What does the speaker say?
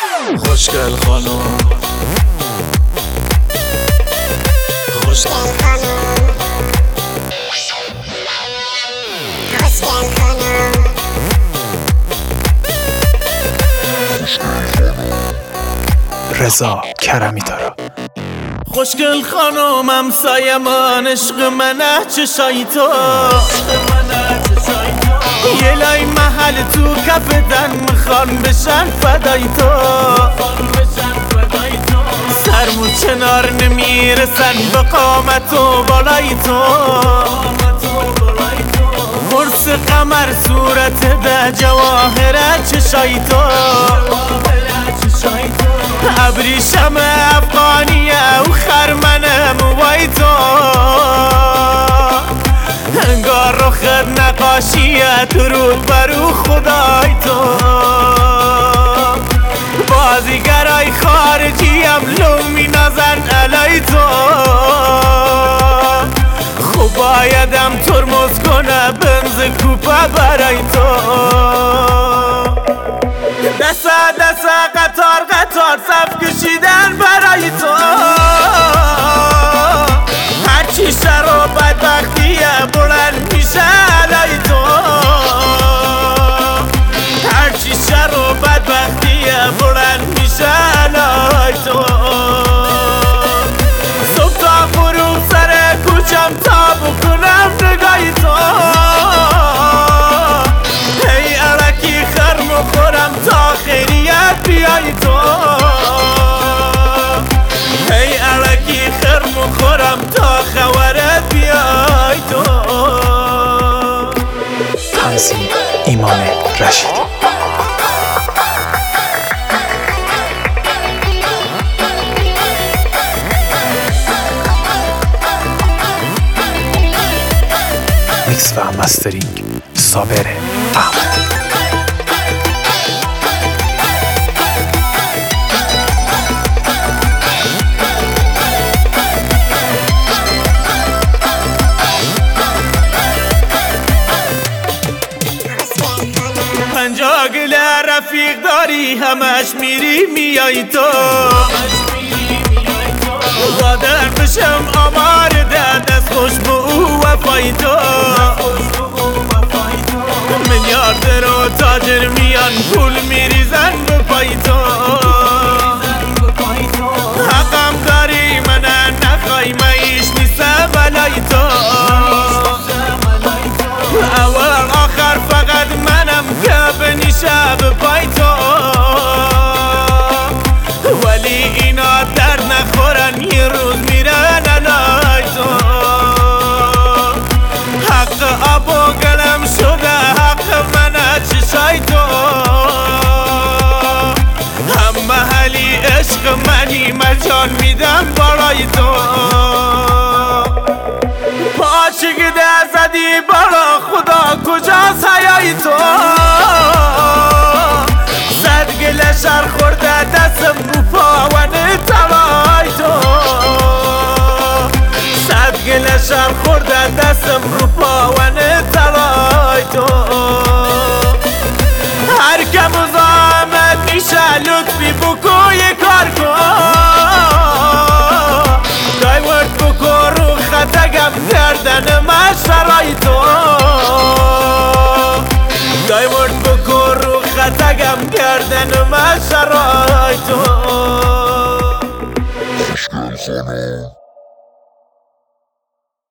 خوشگل خانم، خوشگل خانم، خوشگل خانم، رضا کرمی تارا. خوشگل خانم همسایه‌مان عشق منه چشای تو، یه لای محل تو کف دن میخوان بشن فدای تو، سرمو چنار نمیرسن به قامت و بالای تو، قرص قمر صورت ده جواهرت چشای تو، ابریشم افغانیه و خرمن موای تو، انگار رخت نقاشیه درود برو خدای تو، بازیگرای خارجی هم لو می نزن علای تو، خوب بایدم ترمز کنه بنز کوپه برای تو، دسته قطار صف کشیدن برای تو، هرچی شر و بدبختیه بلند میشه علای تو، هرچی شر و بدبختیه بلند میشه علای تو، صبح تا غروب سر کوچم تا بکنم نگاهی تو، هی علکی خرم و خورم تا خیریت بیای تو، هی علکی خرم و خورم تا خبرت بیای تو. تنظیم ایمان رشیدی. میکس و مسترینگ صابر احمدی. پنجاگل رفیق داری همش میری میای تو، قادر بشم آمار ده دست خوش به او وفای تو، میلیاردر و تاجر میان پول میریزن به پای تو، حقم داری من نخوای معیش نیسه بلای تو، اول آخر فقط منم که بنیشه به پای تو، ولی اینا در نخورن یه روز میرن علای تو، حق آب و گلم شده حق منه چشای تو، هم محلی عشق منی من جان میدم برای تو، پاچگی در زدی برا خدا کجاست حیای تو، صد گله شر خورده دستم رو پاونه تلای تو، صد گله شر خورده دستم رو پاونه تلای تو، هر که مزاحمت میشه لطفی بکن یه کار کن، دایورد بکن رو خطگم گردن من شرای تو، دایورد بکن رو خطگم گردن من شرای تو.